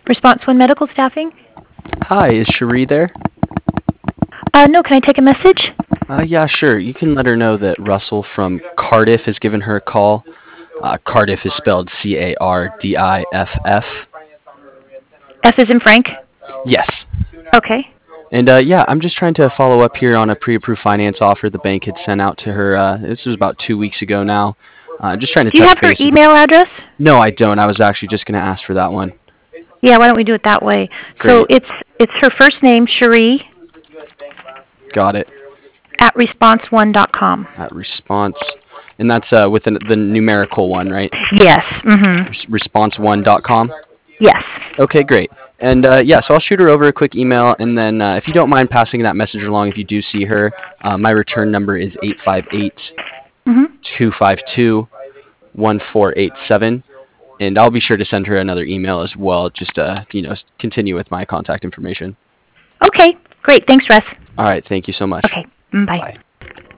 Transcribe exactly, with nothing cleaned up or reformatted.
Response One Medical Staffing? Hi, is Cherie there? Uh, no, can I take a message? Uh, yeah, sure. You can let her know that Russell from Cardiff has given her a call. Uh, Cardiff is spelled C A R D I F F. F is in Frank? Yes. Okay. And uh, yeah, I'm just trying to follow up here on a pre-approved finance offer the bank had sent out to her. Uh, this was about two weeks ago now. Uh, just trying to Do you touch have her base. email address? No, I don't. I was actually just going to ask for that one. Yeah, why don't we do it that way? So Great. it's it's her first name, Cherie, Got it. at response one dot com. At response. And that's uh, with the, the numerical one, right? Yes. Mm-hmm. response one dot com. Yes. Okay, great. And uh, yeah, so I'll shoot her over a quick email, and then uh, if you don't mind passing that message along if you do see her, uh, my return number is eight five eight, Mm-hmm. two five two, one four eight seven, and I'll be sure to send her another email as well, just to, you know, continue with my contact information. Okay. Great. Thanks, Russ. All right, thank you so much. Okay. Mm, bye. Bye.